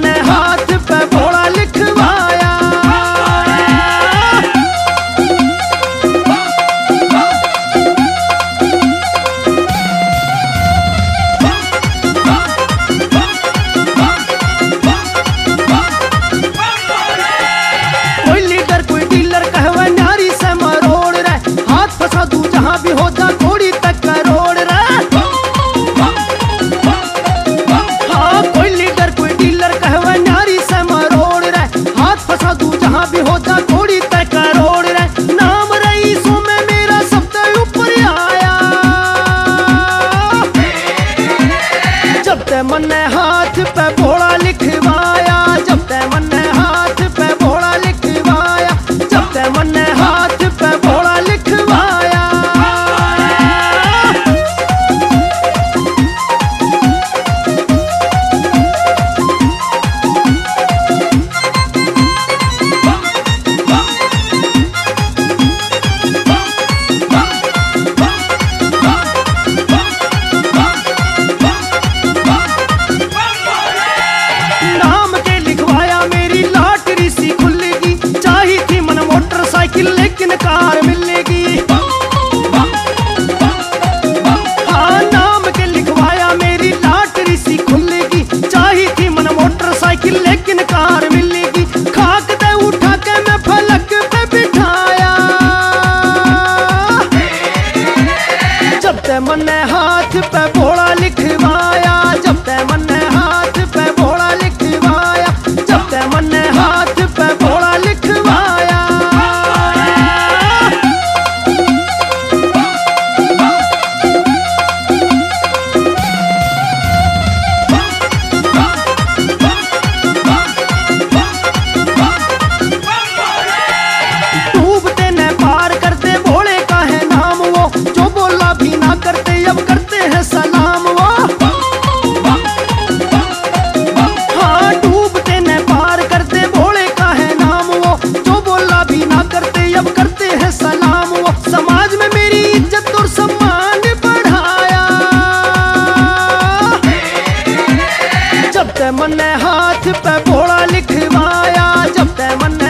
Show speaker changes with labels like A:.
A: मन्ने हाथ पे भोला लिखवाया। कोई लीडर कोई डीलर कहवा नारी से मरोड़ रे, हाथ फंसा तू जहां भी हो जा घोड़ी तक करोड़ रे। हाँ कोई लीडर कोई डीलर कहवा नारी से मरोड़ रे, हाथ फंसा तू जहां भी हो जा घोड़ी तक करोड़ रे। नाम रईसों में मेरा सबसे ऊपर आया, जब ते मन्ने हाथ पे भोला लिखवाया, जब ते मन्ने हाथ पे भोला लिखवाया, जब ते मन्ने हाथ पे भोला लिखवाया। नाम के लिखवाया मेरी लॉटरी सी खुलेगी, चाही थी मन मोटरसाइकिल लेकिन कार मिलेगी। हाँ नाम के लिखवाया मेरी लॉटरी सी खुलेगी, चाही थी मन मोटरसाइकिल लेकिन कार मिलेगी। खाक दे उठा के मैं फलक पे बिठाया, जब ते मन्ने हाथ पे भोला लिखवाया, जब ते मन्ने हाथ पे भोला लिखवाया, जब ते मन्ने हाथ पे भोला लिखवाया। डूबते न पार करते भोले का है नाम वो, जो बोला भी ना करते अब करते हैं सलाम वो। हाँ डूबते न पार करते भोले का है नाम वो, जो बोला भी ना करते अब करते हैं सलाम वो। समाज में मेरी इज्जत और सम्मान बढ़ाया, जब ते मन्ने हाथ पे भोला लिखवाया, जब ते मन्ने